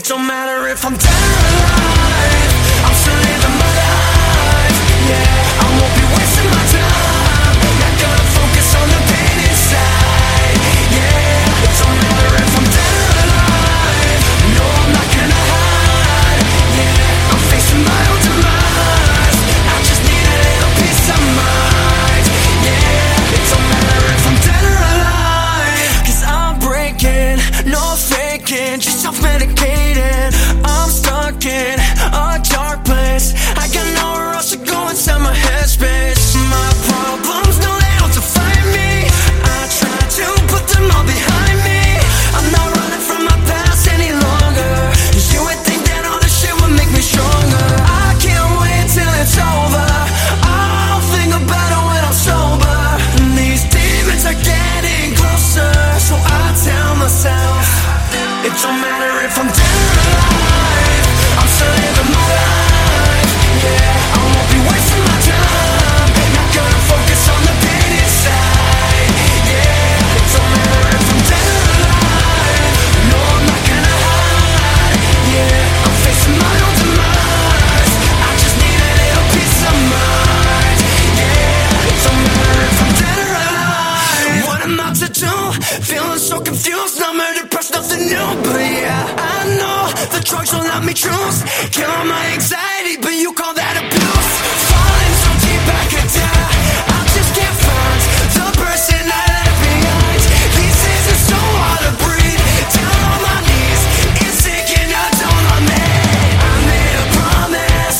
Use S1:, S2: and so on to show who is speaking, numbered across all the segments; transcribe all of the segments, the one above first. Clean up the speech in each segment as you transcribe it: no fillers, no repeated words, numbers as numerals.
S1: It don't matter if I'm dead or alive, I'm still living my life. Yeah, I won't be wasting my time, not gonna focus on the pain inside. Yeah, it don't matter if I'm dead or alive, no, I'm not gonna hide. Yeah, I'm facing my own demise, I just need a little peace of mind. Yeah, it don't matter if I'm dead or alive, 'cause I'm breaking, no faking, just self-medicating. I'm stuck in a dark place, I got nowhere else to go inside my headspace. My problems, no, they don't define me, I try to put them all behind me. I'm not running from my past any longer, you would think that all this shit would make me stronger. I can't wait till it's over, I'll think about it when I'm sober. These demons are getting closer, so I tell myself, it don't matter if I'm dead or alive, I'm still living my life. Yeah, I won't be wasting my time, not gonna focus on the pain inside. Yeah, it don't matter if I'm dead or alive, no, I'm not gonna hide. Yeah, I'm facing my own demise, I just need a little peace of mind. Yeah, it don't matter if I'm dead or alive. What am I to do? Feeling so confused, number depressed, nothing new. But yeah, I know the drugs will not me choose, killing my anxiety, but you call that abuse. Falling so deep I could die, I just can't find the person I left behind. These days it's so hard to breathe, down on my knees, it's taking a toll on me. I made a promise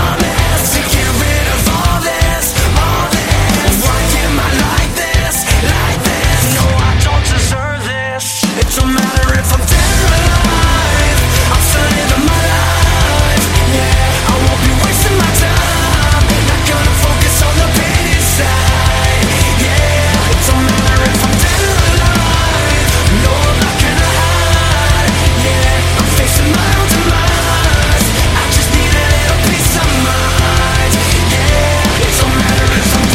S1: to get rid of all this. Why am I like this? No, I don't deserve this. It don't matter if I'm dead or alive, I'm still living my life. Yeah, I won't be wasting my time, not gonna focus on the pain inside. Yeah, it don't matter if I'm dead or alive, no, I'm not gonna hide. Yeah, I'm facing my own demise, I just need a little peace of mind. Yeah, it don't matter if I'm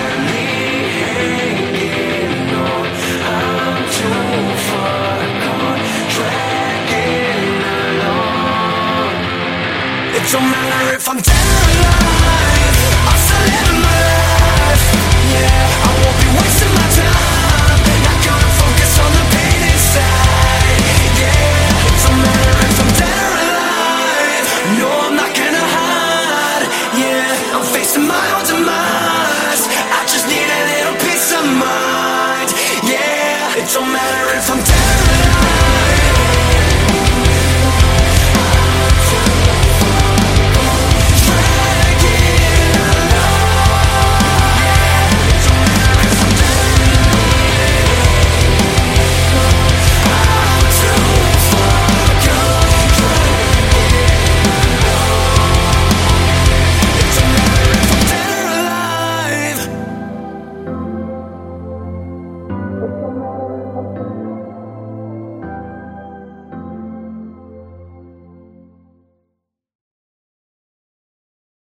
S1: hanging on, I'm too far gone, dragging along. It don't matter if I'm dead or alive, I'm still living my life. Yeah, I won't be wasting my time, not gonna focus on the pain inside. Yeah, it don't matter if I'm dead or alive, no, I'm not gonna hide. Yeah, I'm facing my own demise, I just need a little peace of mind. Yeah, it don't matter if I'm dead or alive.